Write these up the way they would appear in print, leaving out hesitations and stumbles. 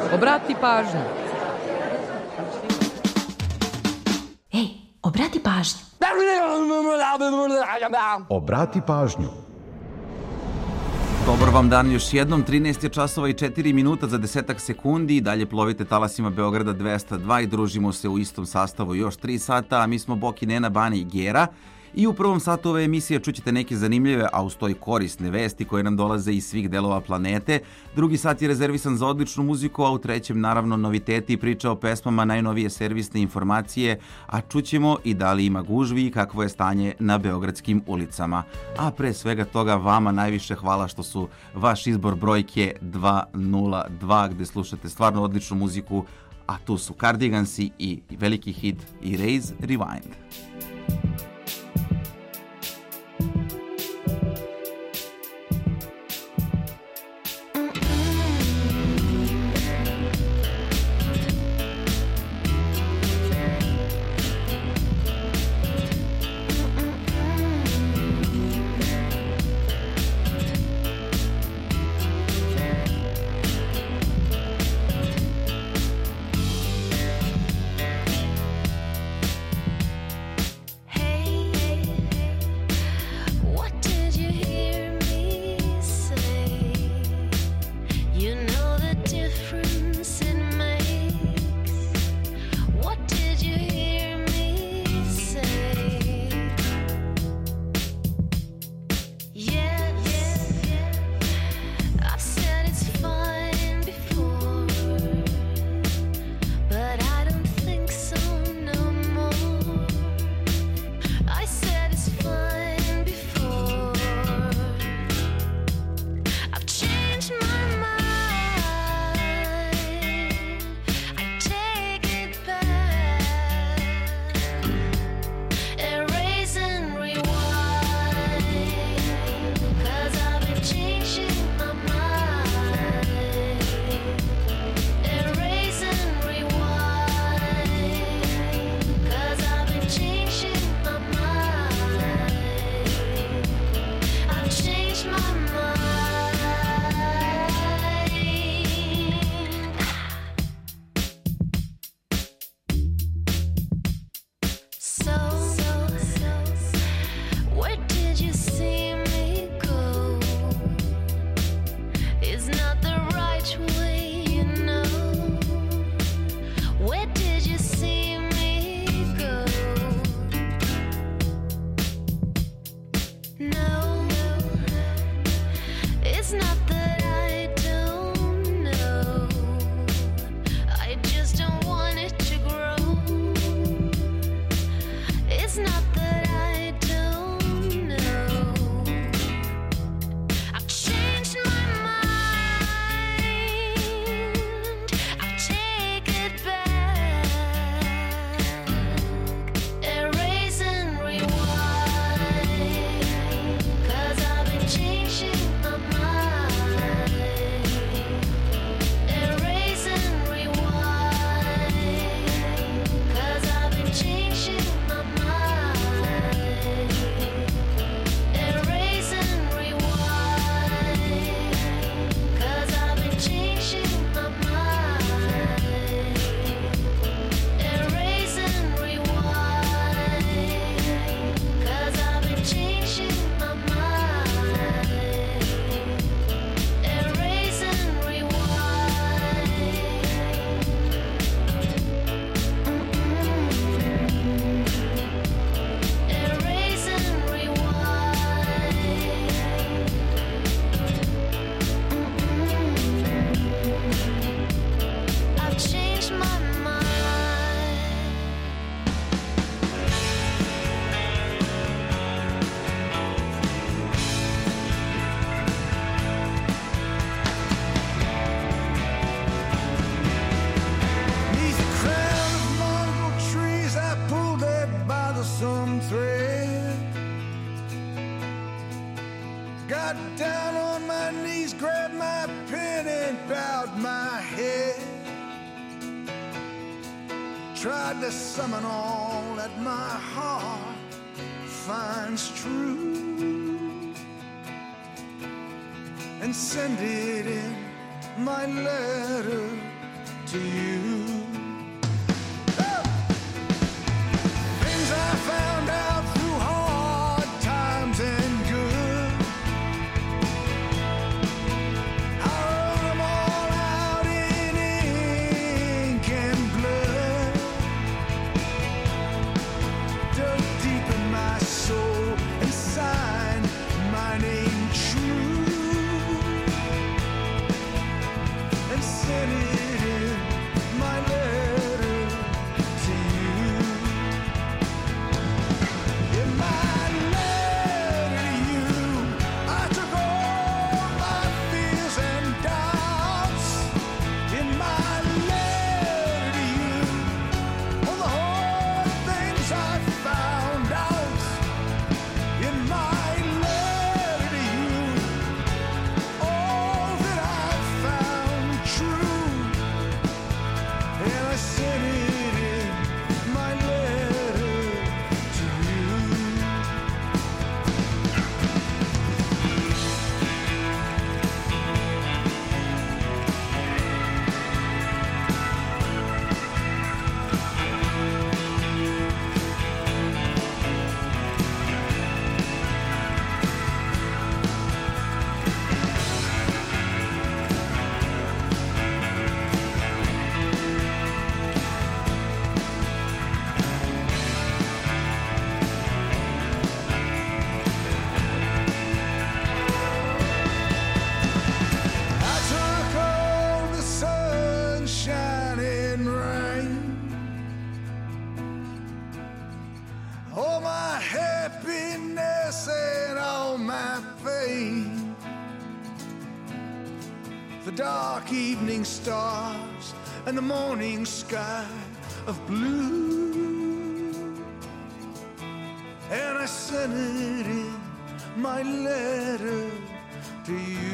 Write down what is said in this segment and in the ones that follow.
Obrati pažnju. Ej, obrati pažnju. Obrati pažnju. Dobar vam dan još jednom, 13 je časova i 4 minuta za 10 sekundi i dalje plovite talasima Beograda 202 i družimo se u istom sastavu još 3 sata, a mi smo Boki, Nena, Bane i Gera. I u prvom satu ove emisije čućete neke zanimljive, a uz to i korisne vesti koje nam dolaze iz svih delova planete. Drugi sat je rezervisan za odličnu muziku, a u trećem naravno noviteti i priča o pesmama, najnovije servisne informacije, a čućemo i da li ima gužvi i kakvo je stanje na beogradskim ulicama. A pre svega toga vama najviše hvala što su vaš izbor brojke 202 gde slušate stvarno odličnu muziku, a tu su Cardigansi i veliki hit Erase Rewind. Tried to summon all that my heart finds true and send it in my letter to you. Things I found out through hard times and good, I wrote them all out in ink and blood, dug deep in my soul and signed my name true, and sent it in my letter to you. In my letter to you, I took all my fears and doubts. In my letter to you, all the hard things I found out. In my letter to you, all that I found true, and I sent it in my letter to you. I took all the sunshine and rain, all my happiness and all my pain, the dark evening stars and the morning sky of blue, and I sent it in my letter to you.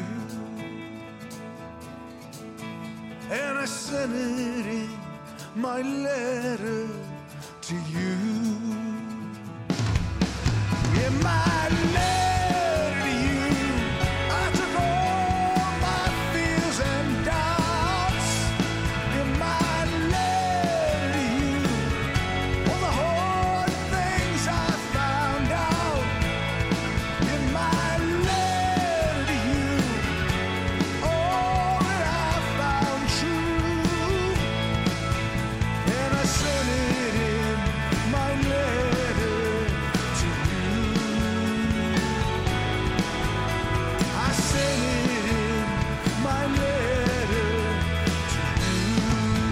And I sent it in my letter to you. In my letter to you, I took all my fears and doubts. In my letter to you, all the hard things I found out. In my letter to you, all that I found true, and I sent it in my letter to you. I sent it in my letter to you.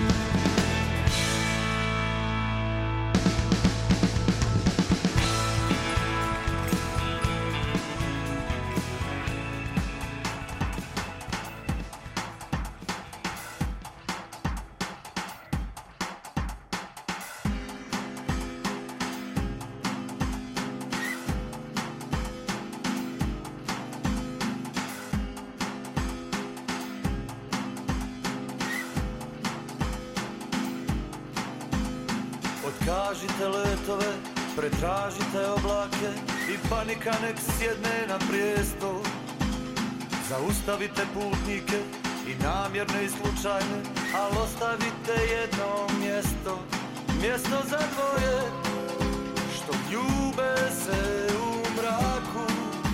Otkažite letove, pretražite oblake i panika nek sjedne na prijestol. Zaustavite putnike i namjerne i slučajne, al ostavite jedno mjesto, mjesto za dvoje što ljube se u mraku,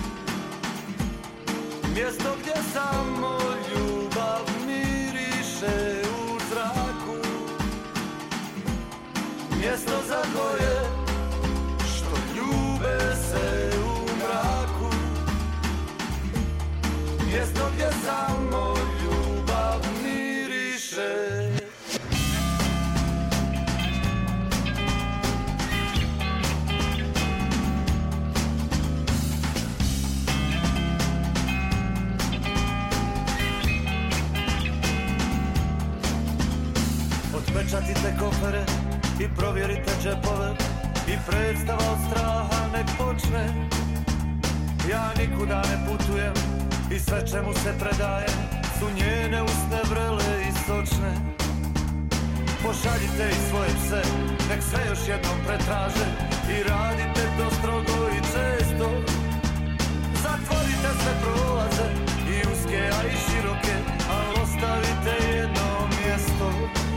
mjesto gdje samo ljubav miriše u zraku, mjesto za dvoje što ljube se u mraku, mjesto gdje samo ljubav miriše. Otpečatite kofere i provjerite džepove i predstava od straha nek počne. Ja nikuda ne putujem i sve čemu se predajem su njene usne vrele i sočne. Pošaljite i svoje pse, nek sve još jednom pretraže i radite to strogo i često. Zatvorite sve prolaze i uske a i široke, al ostavite jedno mjesto.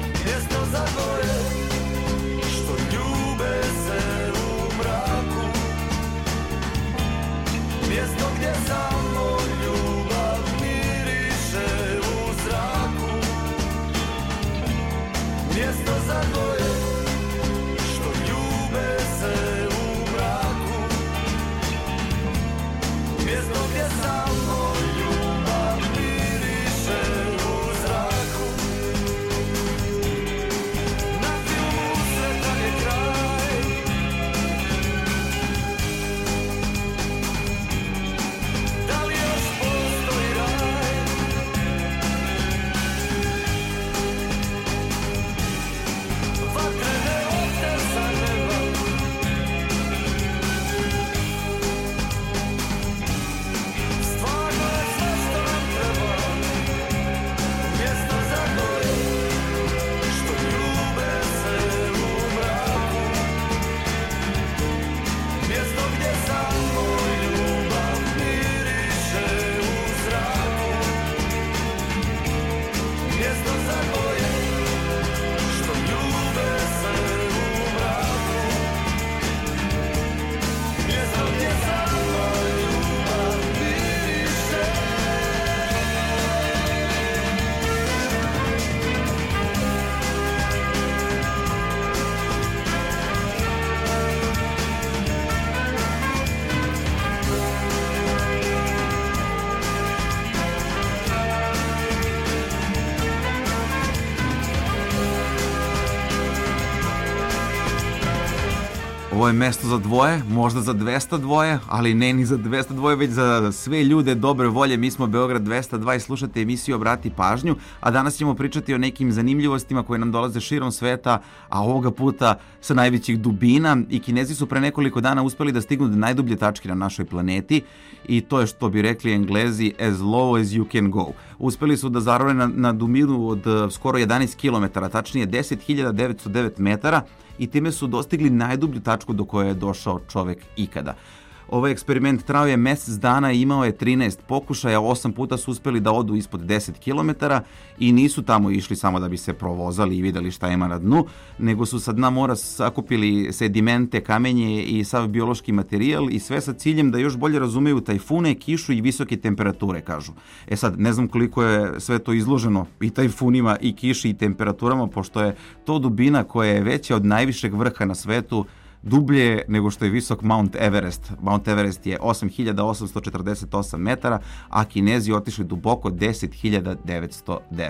Ovo je mesto za dvoje, možda za 202, ali ne ni za 202, već za sve ljude dobre volje. Mi smo Beograd 202 i slušate emisiju Obrati pažnju, a danas ćemo pričati o nekim zanimljivostima koje nam dolaze širom sveta, a ovoga puta sa najvećih dubina. I Kinezi su pre nekoliko dana uspeli da stignu do najdublje tačke na našoj planeti i to je, što bi rekli Englezi, as low as you can go. Uspeli su da zarove na dubinu od skoro 11 km, tačnije 10.909 metara, i time su dostigli najdublju tačku do koje je došao čovek ikada. Ovaj eksperiment trajao je mesec dana i imao je 13 pokušaja, 8 puta su uspeli da odu ispod 10 km i nisu tamo išli samo da bi se provozali i videli šta ima na dnu, nego su sa dna mora sakupili sedimente, kamenje i sav biološki materijal i sve sa ciljem da još bolje razumeju tajfune, kišu i visoke temperature, kažu. E sad, ne znam koliko je sve to izloženo i tajfunima i kiši i temperaturama, pošto je to dubina koja je veća od najvišeg vrha na svetu, dublje nego što je visok Mount Everest. Mount Everest je 8.848 metara, a Kinezi otišli duboko 10.909.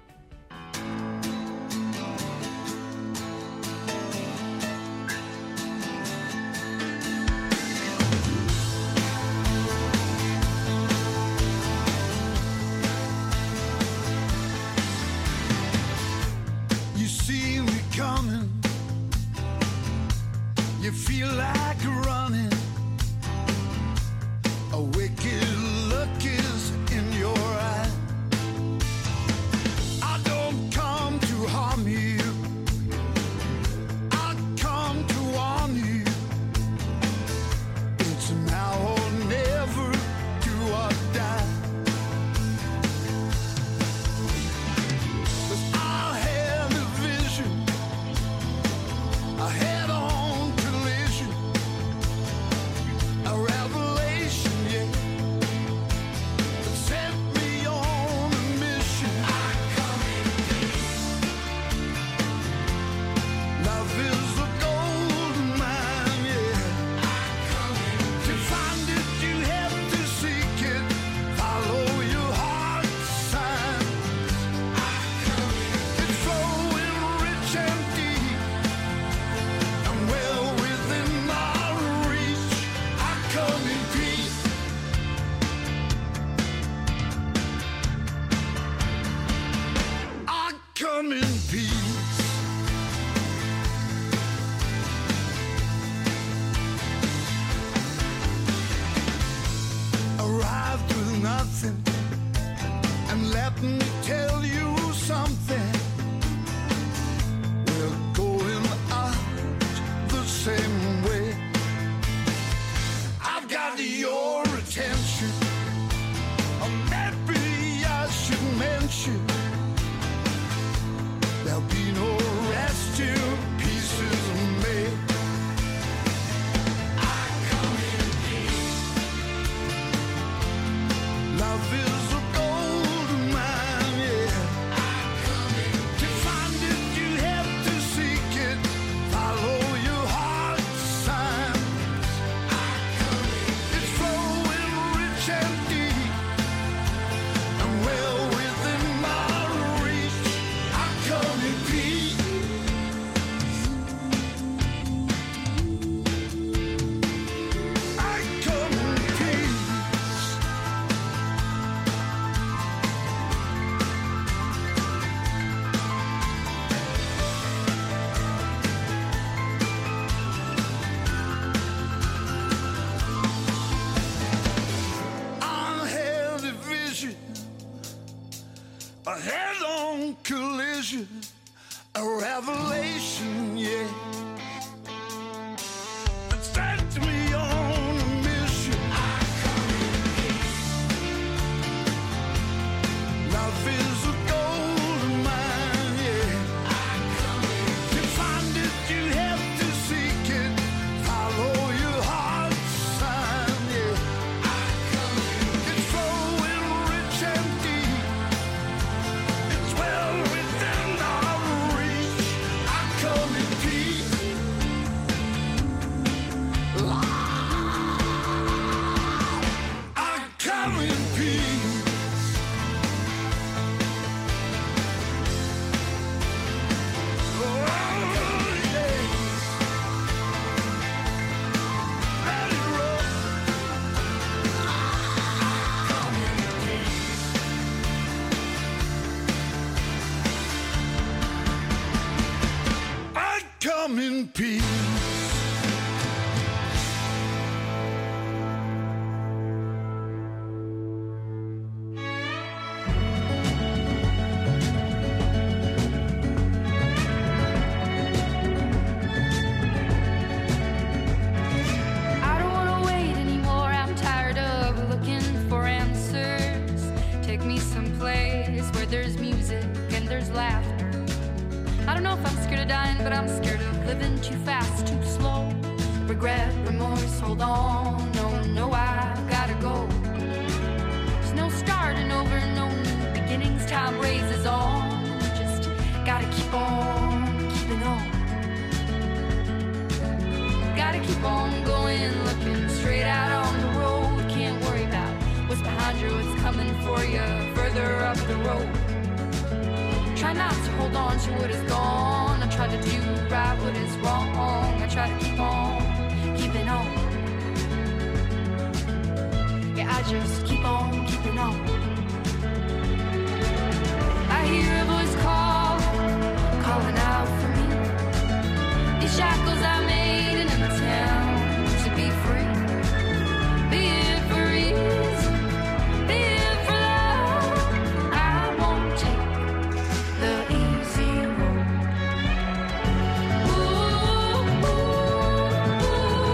You see me coming, you feel like running. A wicked look is in your eye. I don't come to harm you, I come to warn you. It's now or never, do or die. 'Cause I had a vision, a head-on collision, a revelation, yeah, that set me on a mission. I come in peace. Love is a golden mine, yeah. I come in peace. To find it, you have to seek it. Follow your heart's sign. I come in peace. It's flowing rich and deep, and well within our reach. I come in peace. I come in peace. Arrived with nothing, and let me tell you something. We're going out the same way. I've got your attention, or maybe I should mention there'll be no rest till peace is made. I come in peace. Love is a golden mine, yeah. I come in peace. To find it, you have to seek it. Follow your heart's signs. I come in peace. It's flowing rich and deep, and well within my reach. I come in peace. I come in peace. I had a vision, a head-on collision, a revelation, yeah, that set me on a mission. I come in peace. Love is a golden mine, yeah. I come in peace. To find it, you have to seek it. Follow your heart's sign, yeah. I come in peace. It's flowing rich and deep, it's well within our reach. I come in peace. come in peace. I don't wanna wait anymore. I'm tired of looking for answers. Take me someplace where there's music and there's laughter. I don't know if I'm scared of dying, but I'm scared of living too fast, too slow. Regret, remorse, hold on. No, I gotta go. There's no starting over, no new beginnings. Time raises on. Just gotta keep on keeping on. Gotta keep on going, looking straight out on the road. Can't worry about what's behind you, what's coming for you further up the road. Try not to hold on to what is gone. I try to do right what is wrong. I try to keep on keeping on. Yeah, I just keep on keeping on. I hear a voice calling out for me. These shackles I made in a town to be free. Be it for ease, be it for love. I won't take the easy road. Ooh, ooh, ooh,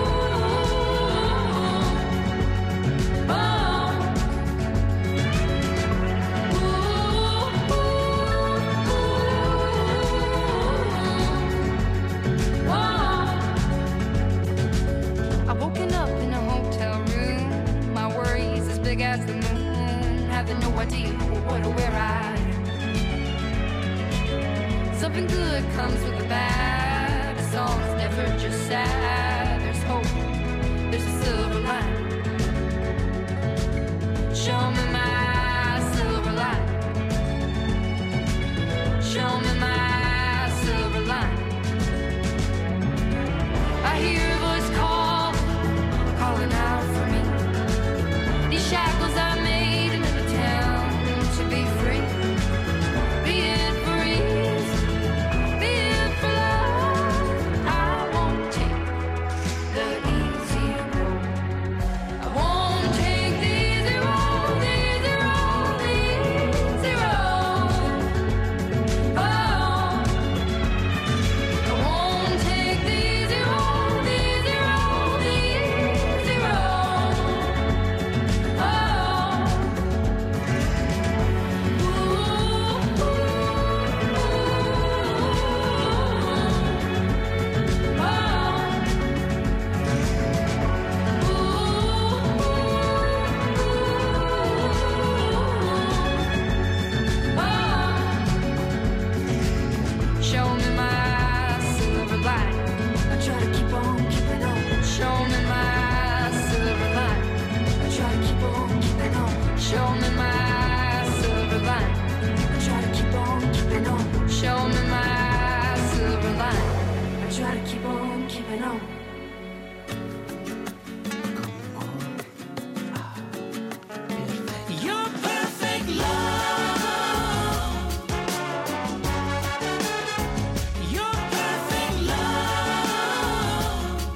I've woken up in a hotel room. My worries as big as the moon. Having no idea what or where I am. Something good comes with the bad. A song's never just sad. There's hope, there's a silver line. Show me my silver line. Show me my silver line. I hear a voice calling out for me. These shackles I made in a town to be free. Be it for ease, be it for love. I won't take the easy road. I won't take the easy road, the easy road, the easy road. Oh, I won't take the easy road, the easy road, the easy road. Oh, show me my silver line. I try to keep on keeping on. Show me my silver line. I try to keep on keeping on. Show me my silver line. I try to keep on keeping on. Show me my silver line. I try to keep on keeping on. Your perfect love. Your perfect love.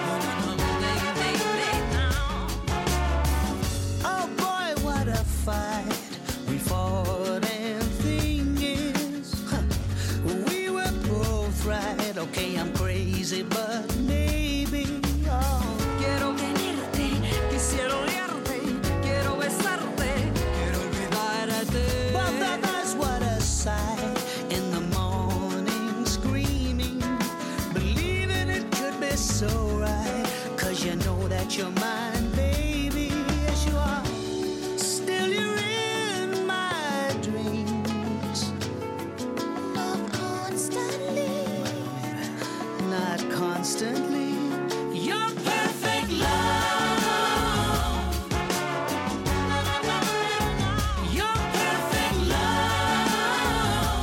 Oh boy, what a fight we fought, and thing is, we were both right. Okay, I'm crazy, but maybe. Oh, Quiero tenerte, quisiera olerte, quiero besarte, quiero olvidarte. but that was what a sight in the morning, screaming, believing it could be so right. 'Cause you know that you're mine, baby, yes you are. Still you're in my dreams. Not constantly. Not constantly. Your perfect love. Your perfect love.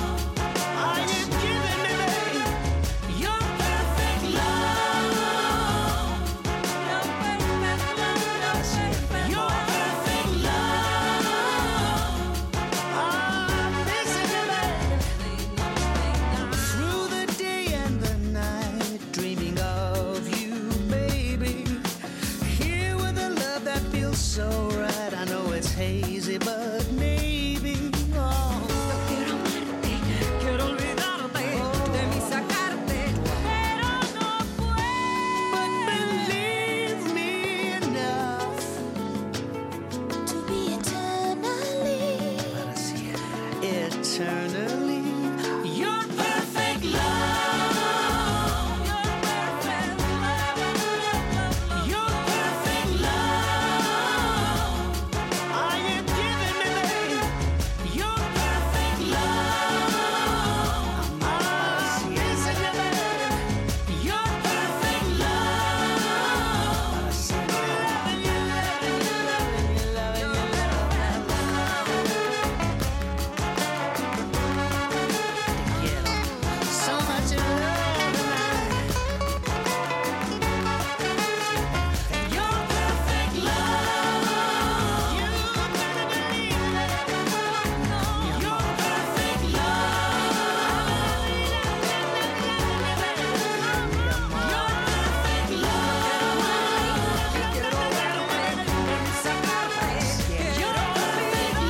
eternally. Your perfect love, your perfect love, your perfect love. I am giving me, babe, your perfect love. I'm missing you, babe, your perfect love. Loving you, loving you, loving you, loving you, so much love tonight. Your perfect love. You better believe that. Your perfect love. Your perfect love. Your perfect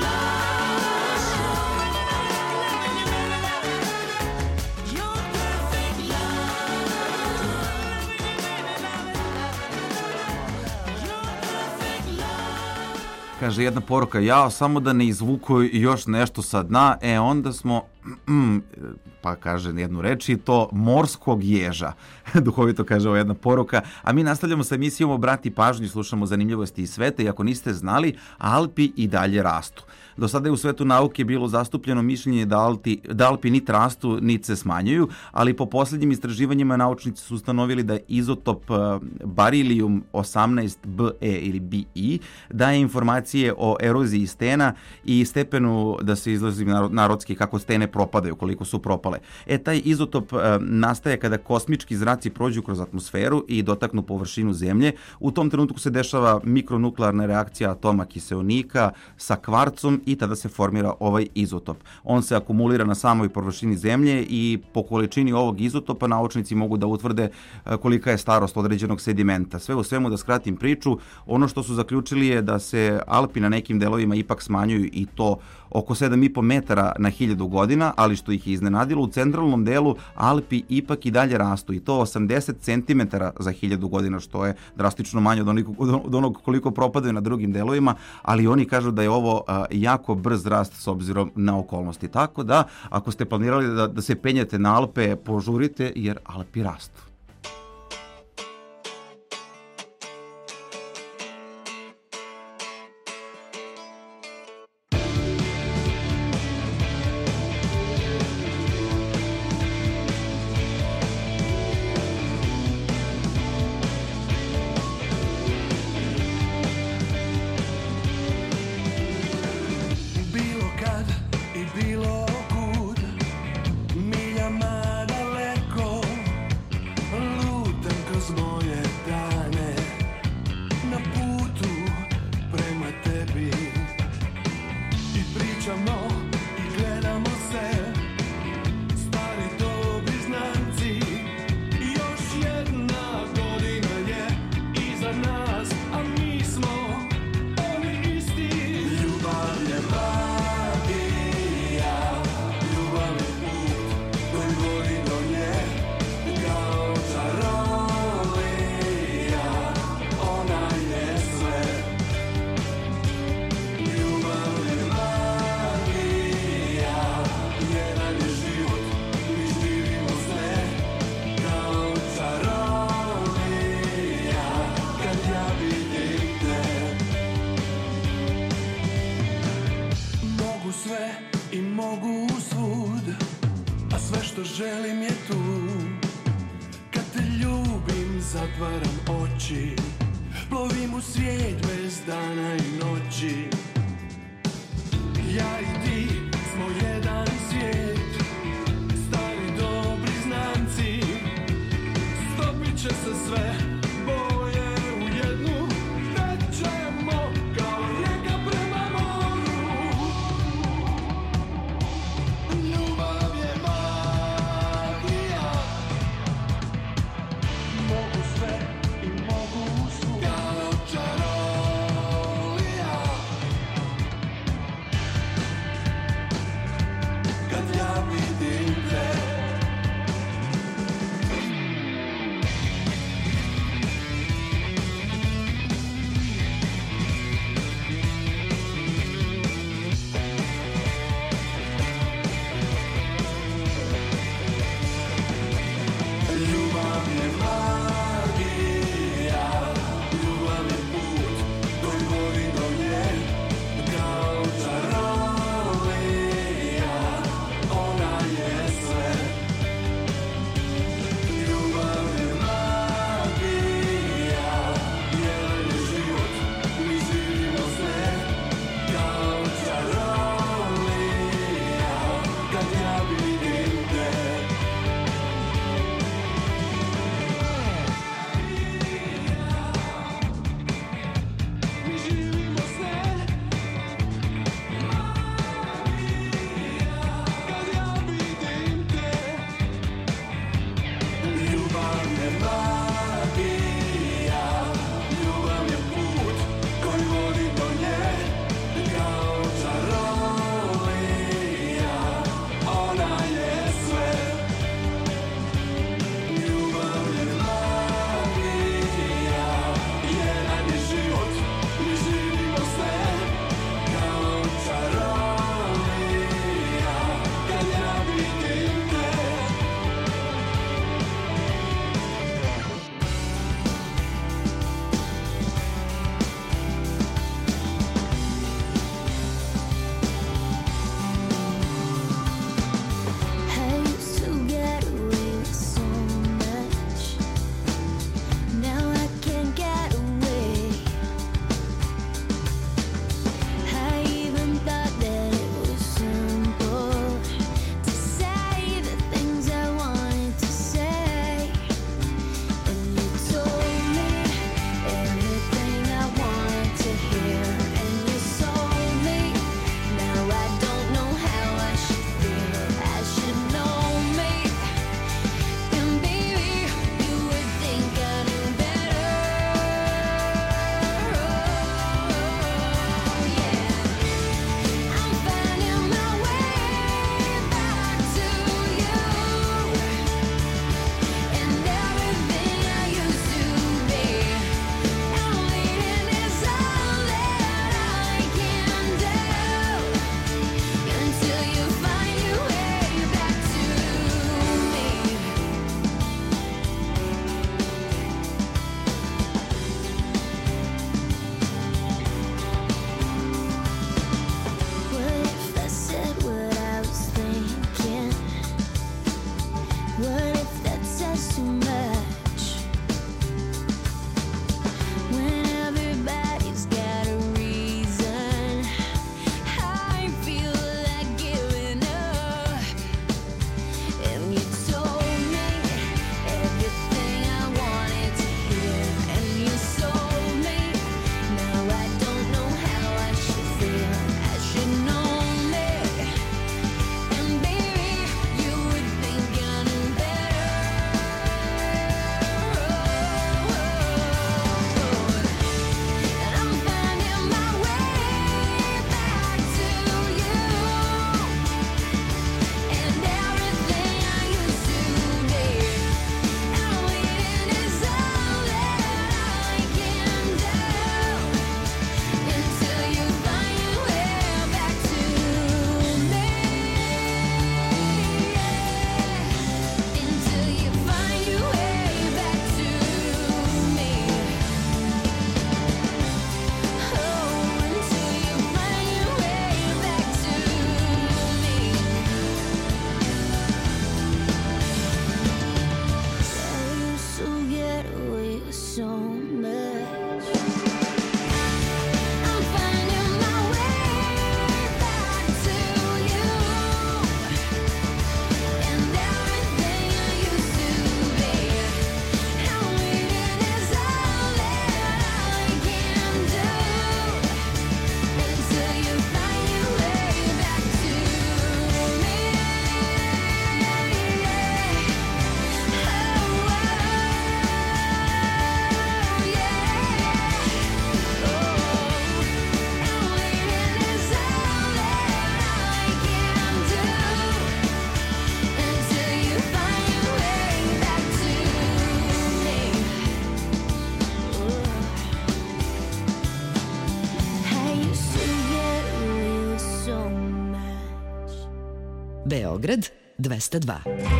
Kaže jedna poruka, jao, samo da ne izvuku još nešto sa dna, onda smo, pa kaže jednu reč i to morskog ježa. Duhovito kaže ovo jedna poruka. A mi nastavljamo sa emisijom Obrati pažnju i slušamo zanimljivosti iz sveta i ako niste znali, Alpi i dalje rastu. Do sada je u svetu nauke bilo zastupljeno mišljenje da Alpi nit rastu, nit se smanjuju, ali po posljednjim istraživanjima naučnici su ustanovili da izotop barilijum 18Be ili Be daje informacije o eroziji stena i stepenu, da se izlazi narodski, kako stene propadaju, koliko su propale. Taj izotop nastaje kada kosmički zraci prođu kroz atmosferu i dotaknu površinu Zemlje. U tom trenutku se dešava mikronuklearna reakcija atoma kiseonika sa kvarcom i tada se formira ovaj izotop. On se akumulira na samoj površini Zemlje i po količini ovog izotopa naučnici mogu da utvrde kolika je starost određenog sedimenta. Sve u svemu, da skratim priču, ono što su zaključili je da se Alpi na nekim delovima ipak smanjuju i to oko 7,5 metara na 1000 godina, ali što ih je iznenadilo, u centralnom delu Alpi ipak i dalje rastu i to 80 cm za 1000 godina, što je drastično manje od onog koliko propadaju na drugim delovima, ali oni kažu da je ovo jako brz rast s obzirom na okolnosti. Tako da, ako ste planirali da se penjete na Alpe, požurite jer Alpi rastu. želim je tu. Kad te ljubim, zatvaram oči, plovim u svijet bez dana i noći. Ja i ti smo jedan svijet, stari dobri znanci. Stopit će se sve boje u jednu, tećemo kao rijeka prema moru. Ljubav je magija, mogu sve i mogu svud. Kao čarolija, Beograd 202.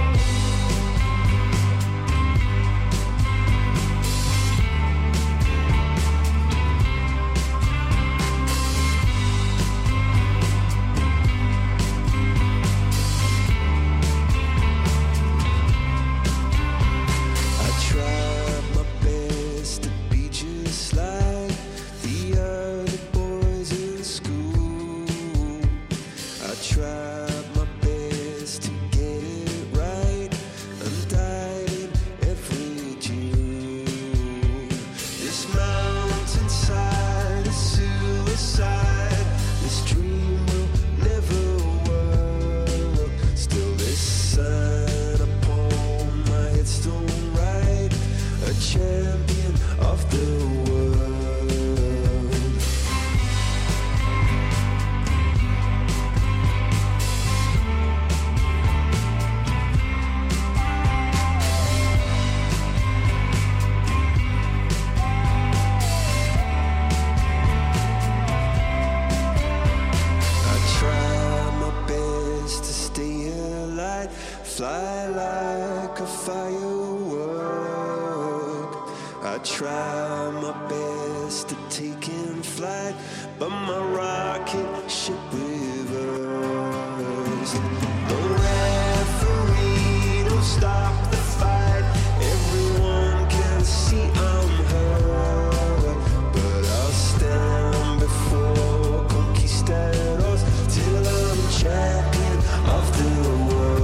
Fly like a firework. I try my best to take in flight, but my rocket ship reversed. The referee don't stop the fight. Everyone can see I'm hurt, but I'll stand before conquistadors till I'm champion of the world.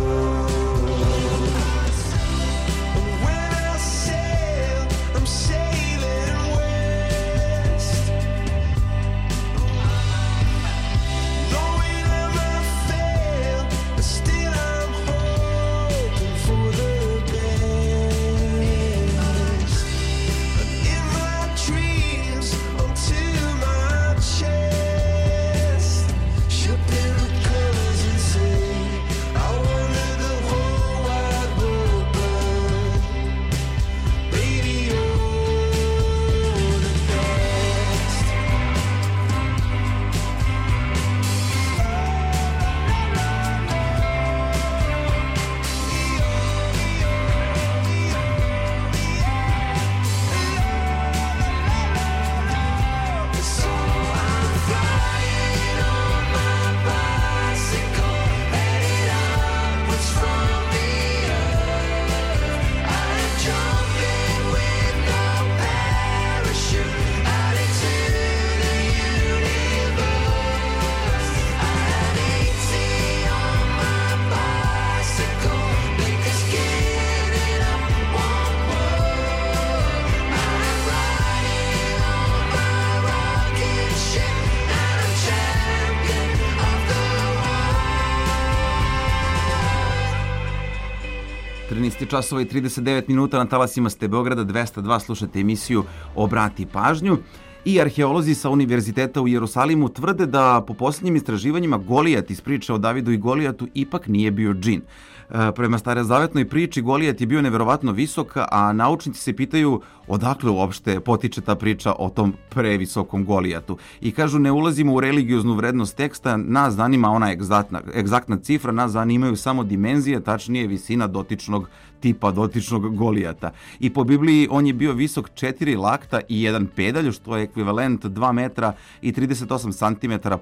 Časova i 39 minuta na talasima ste Beograda 202, slušate emisiju Obrati pažnju. I arheolozi sa Univerziteta u Jerusalimu tvrde da po posljednjim istraživanjima Golijat iz priče o Davidu i Golijatu ipak nije bio džin. Prema starozavetnoj priči Golijat je bio neverovatno visok, a naučnici se pitaju odakle uopšte potiče ta priča o tom previsokom Golijatu. I kažu, ne ulazimo u religioznu vrednost teksta, nas zanima ona egzaktna cifra, nas zanimaju samo dimenzije, tačnije visina dotičnog tipa, dotičnog Golijata. I po Bibliji on je bio visok 4 lakta i 1 pedalj, što je ekvivalent 2 metra i 38 centimetara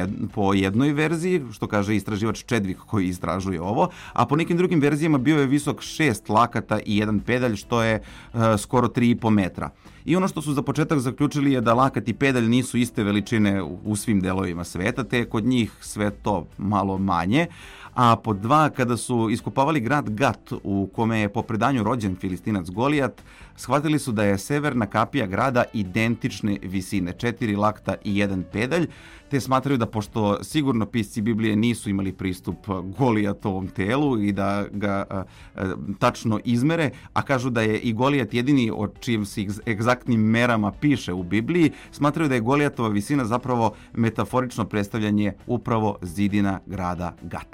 po jednoj verziji, što kaže istraživač Čedvik koji istražuje ovo, a po nekim drugim verzijama bio je visok 6 lakata i 1 pedalj, što je skoro 3,5 metra. I ono što su za početak zaključili je da lakat i pedalj nisu iste veličine u svim delovima sveta, te je kod njih sve to malo manje. A pod dva, kada su iskopavali grad Gat, u kome je po predanju rođen Filistinac Golijat, shvatili su da je severna kapija grada identične visine, 4 lakta i 1 pedalj, te smatraju da pošto sigurno pisci Biblije nisu imali pristup Golijatovom telu i da ga tačno izmere, a kažu da je i Golijat jedini o čijim se egzaktnim merama piše u Bibliji, smatraju da je Golijatova visina zapravo metaforično predstavljanje upravo zidina grada Gata.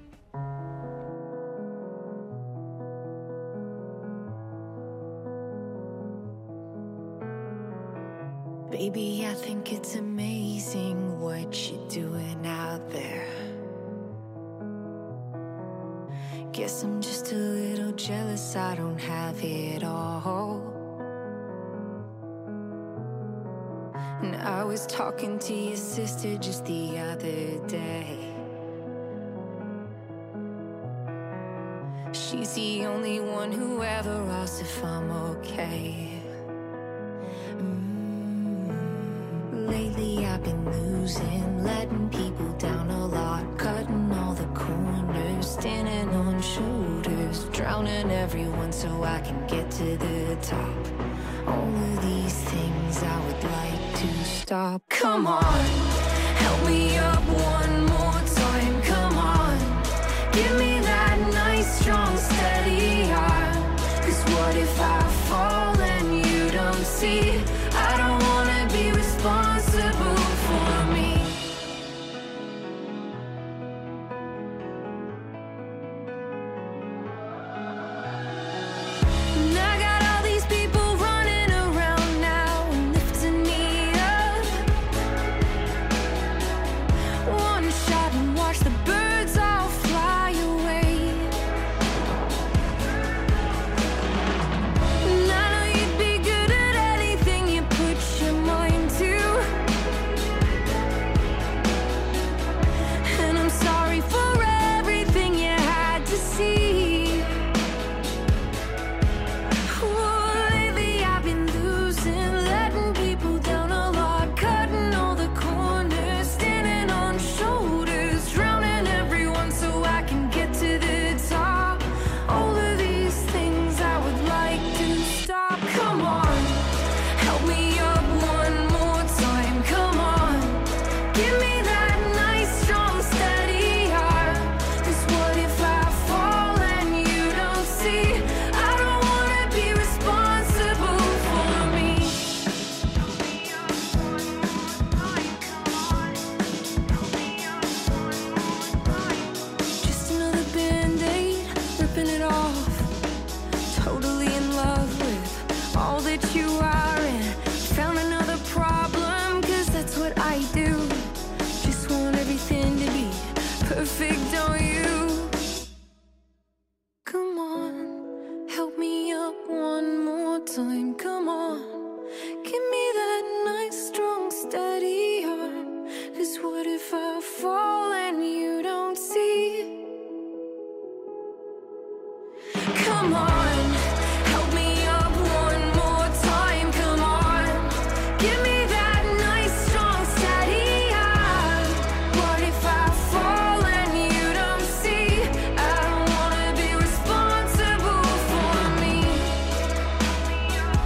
Baby, I think it's amazing what you're doing out there. Guess I'm just a little jealous I don't have it all. And I was talking to your sister just the other day. She's the only one who ever asks if I'm okay. Lately I've been losing, letting people down a lot, cutting all the corners, standing on shoulders, drowning everyone so I can get to the top. All of these things I would like to stop. Come on, help me up one more time. Come on, give me that nice, strong, steady arm. 'Cause what if I fall and you don't see? I don't wanna be responsible for me. And I got all these people running around now and lifting me up. One shot and watch the birds all fly away. And I know you'd be good at anything you put your mind to. And I'm sorry for everything you had to see. Oh, lately I've been losing, letting people down a lot, cutting all the corners, standing on shoulders, drowning everyone so I can get to the top. All of these things I would like to stop. Come on, help me up one more time. Come on, give me that nice, strong, steady arm. 'Cause what if I fall and you don't see? I don't wanna be responsible for me. Help me up one more time. Come on, help me up one more time. Just another band-aid, ripping it off. Totally in love with all that you are, and found another problem, 'cause that's what I do. Just want everything to be perfect, don't you? Come on, help me up one more time. Come on, give me that nice, strong, steady arm. 'Cause what if I fall and you don't see? Come on, help me up one more time. Come on, give me that nice, strong, steady arm. What if I fall and you don't see? I don't wanna be responsible for me. Help me up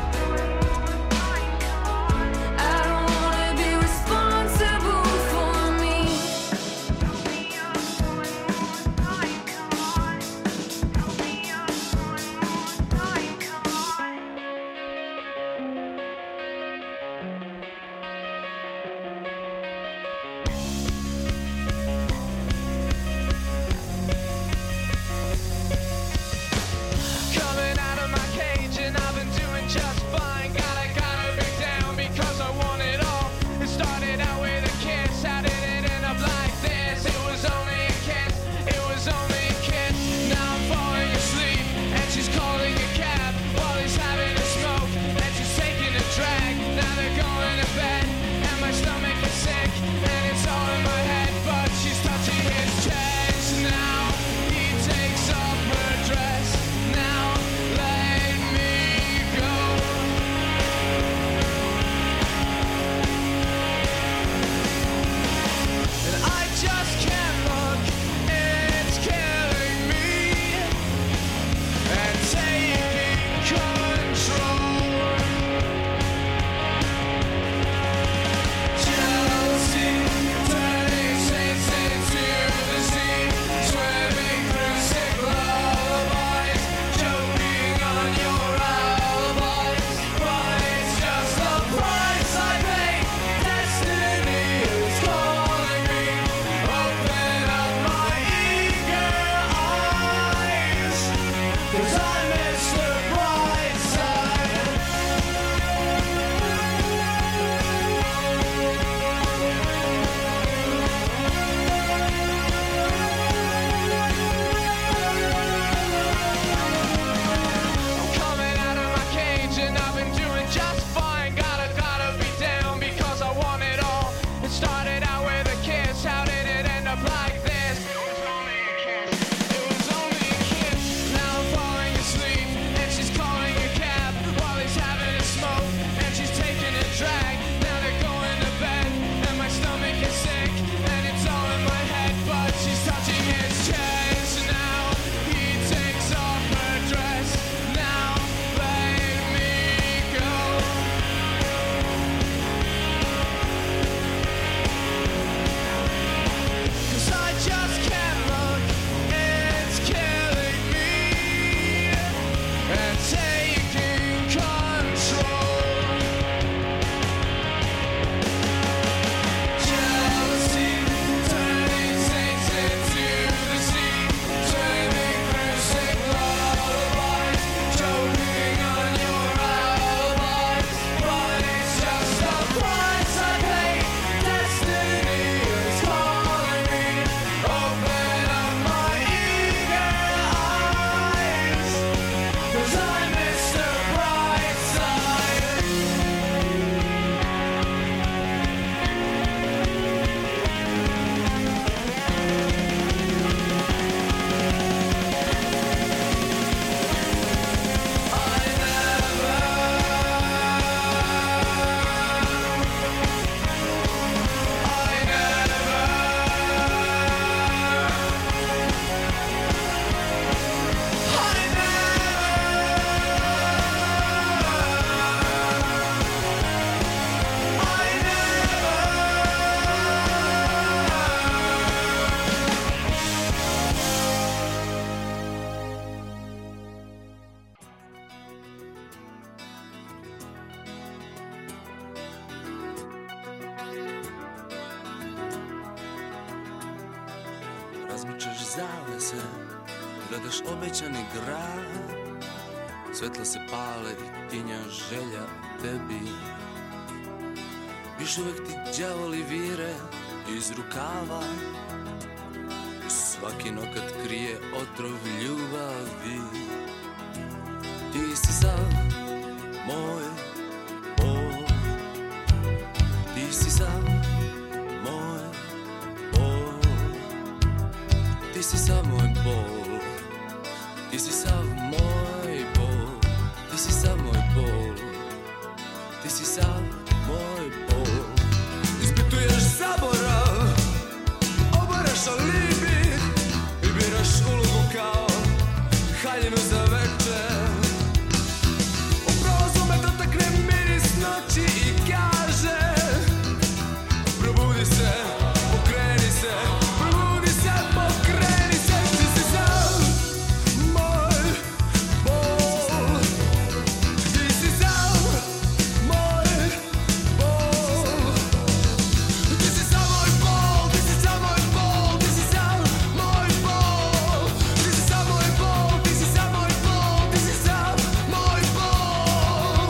razmičaš zavese, gledaš obećani grad, svetla se pale i tinja želja tebi. Još uvek ti đavoli vire iz rukava, svaki nokat krije otrov ljubavi. Ti si sav moj bol, ti si sav moj bol, ti si sav moj bol, ti si sav moj bol, ti si sav moj bol, ti si sav moj bol. Ispituješ zaborav, obaraš alibi i biraš ulogu kao haljinu za večer. U prolazu me dotakne miris noći i kaže: probudi se, pokreni se, probudi se, pokreni se. Ti si sav moj bol, ti si sav moj bol, ti si sav moj bol, ti si sav moj bol, ti si sav moj bol, ti si sav moj bol, ti si sav moj bol, ti si sav moj bol.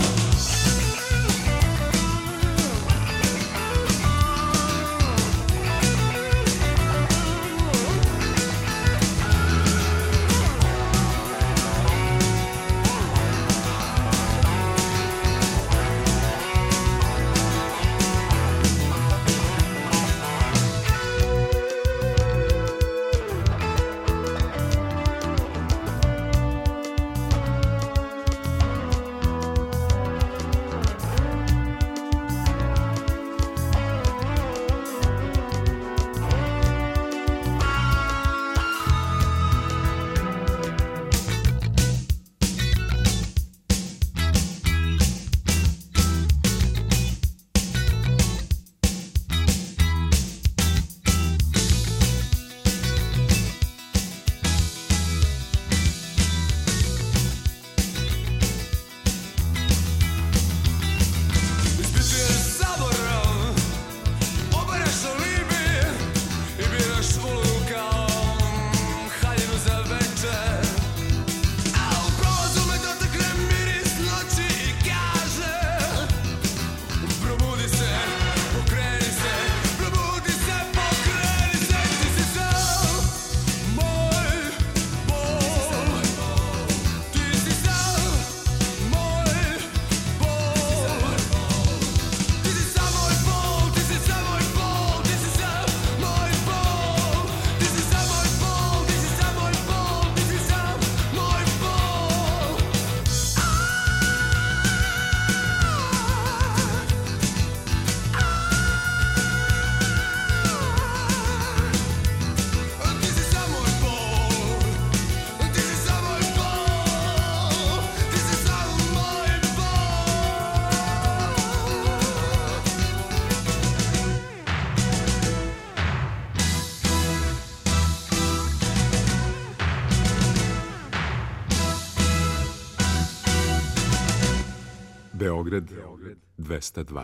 Ispituješ zaborav, obaraš alibi i biraš ulogu kao haljinu za večer. A u prolazu me dotakne miris noći i kaže: probudi se, pokreni se, probudi se, pokreni se. Ti si sav moj bol, ti si sav moj bol, ti si sav moj bol, ti si sav moj bol, ti si sav moj bol, ti si sav moj bol, ti si sav moj bol, ti si sav moj bol. Ti si sav moj bol, ti si sav moj bol, ti si sav moj Beograd 202.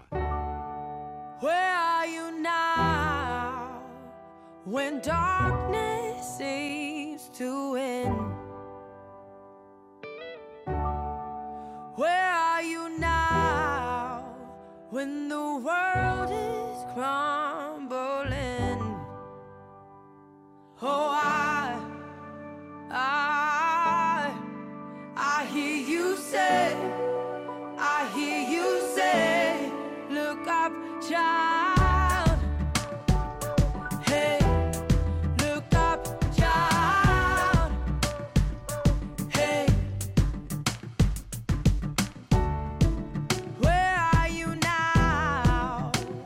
Where are you now when darkness seems to win? Where are you now when the world is crumbling? Oh, I hear you say, I hear you say, look up, child. Hey, look up, child. Hey, where are you now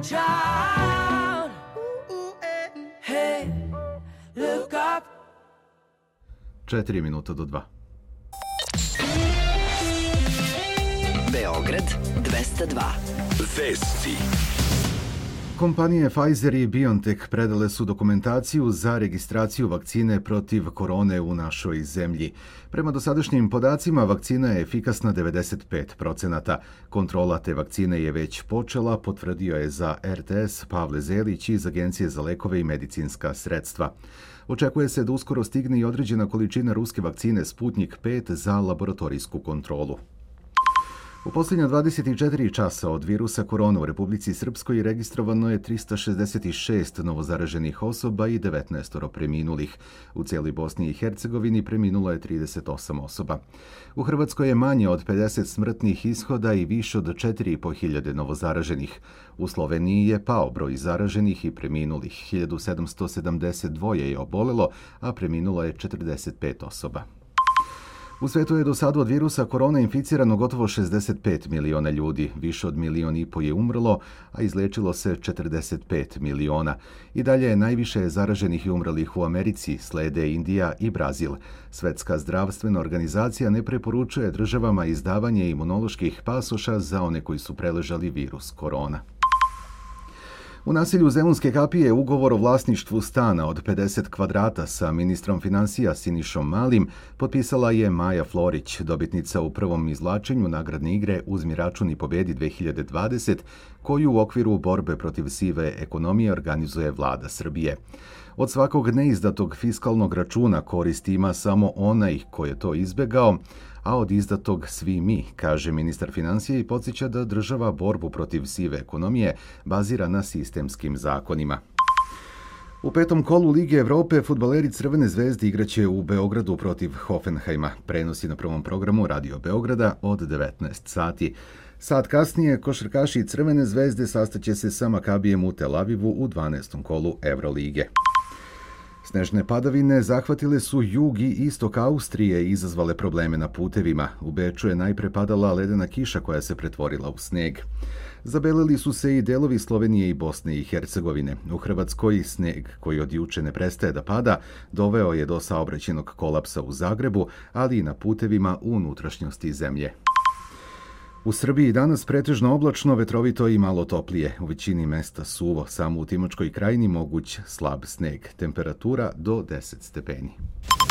child. Hey, look up. 4 minuta do 2. Beograd 202. Vesti. Kompanije Pfizer i BioNTech predale su dokumentaciju za registraciju vakcine protiv korone u našoj zemlji. Prema dosadašnjim podacima, vakcina je efikasna 95%. Kontrola te vakcine je već počela, potvrdio je za RTS Pavle Zelić iz Agencije za lekove i medicinska sredstva. Očekuje se da uskoro stigne i određena količina ruske vakcine Sputnik 5 za laboratorijsku kontrolu. U posljednja 24 časa od virusa korona u Republici Srpskoj registrovano je 366 novozaraženih osoba i 19 preminulih. U cijeloj Bosni i Hercegovini preminulo je 38 osoba. U Hrvatskoj je manje od 50 smrtnih ishoda i više od 4.500 novozaraženih. U Sloveniji je pao broj zaraženih i preminulih. 1772 je obolelo, a preminulo je 45 osoba. U svetu je do sada od virusa korona inficirano gotovo 65 miliona ljudi, više od 1,5 milijuna je umrlo, a izliječilo se 45 miliona. I dalje je najviše zaraženih i umrlih u Americi, slede Indija i Brazil. Svetska zdravstvena organizacija ne preporučuje državama izdavanje imunoloških pasoša za one koji su preležali virus korona. U naselju Zemunske kapije ugovor o vlasništvu stana od 50 kvadrata sa ministrom financija Sinišom Malim potpisala je Maja Florić, dobitnica u prvom izvlačenju nagradne igre Uzmi račun i pobedi 2020, koju u okviru borbe protiv sive ekonomije organizuje Vlada Srbije. Od svakog neizdatog fiskalnog računa koristi ima samo onaj ko je to izbegao, a od izdatog svi mi, kaže ministar financija i podsjeća da država borbu protiv sive ekonomije bazira na sistemskim zakonima. U 5. kolu Lige Evrope fudbaleri Crvene zvezde igraće u Beogradu protiv Hoffenheima. Prenosi na prvom programu Radio Beograda od 19 sati. Sat kasnije košarkaši Crvene zvezde sastaće se sa Makabijem u Tel Avivu u 12. kolu Evrolige. Snežne padavine zahvatile su jug i istok Austrije i izazvale probleme na putevima. U Beču je najpre padala ledena kiša koja se pretvorila u sneg. Zabelili su se i delovi Slovenije i Bosne i Hercegovine. U Hrvatskoj sneg, koji od juče ne prestaje da pada, doveo je do saobraćajnog kolapsa u Zagrebu, ali i na putevima u unutrašnjosti zemlje. U Srbiji danas pretežno oblačno, vetrovito i malo toplije. U većini mesta suvo, samo u Timočkoj krajini moguć slab sneg. Temperatura do 10 stepeni.